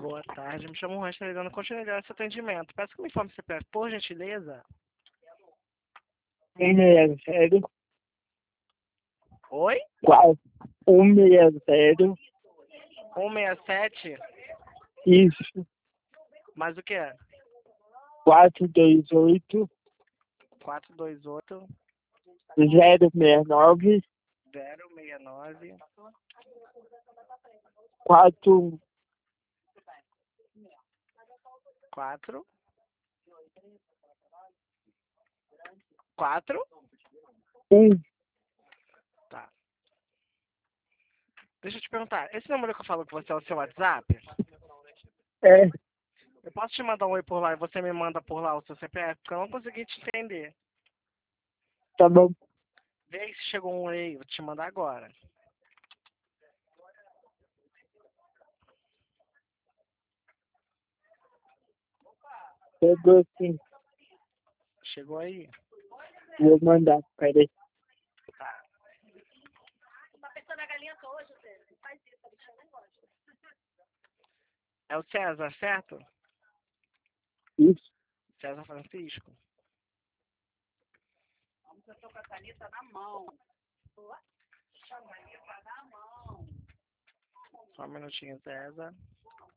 Boa tarde, me chamo Juan, estou dando continuidade esse atendimento. Peço que me informe CPF, por gentileza. 160 Oi? 160, 167? isso, Mais o que? 428 428 069 069 4 4 4? 1. Tá. Deixa eu te perguntar, esse número que eu falo que você é o seu WhatsApp? É, Eu posso te mandar um oi por lá e você me manda por lá o seu CPF? Porque eu não consegui te entender. tá bom. Vê aí se chegou um oi, vou te mandar agora. Chegou sim. Chegou aí? Vou mandar, peraí. Tá. É o César, certo? Isso, César Francisco. Só um minutinho, César.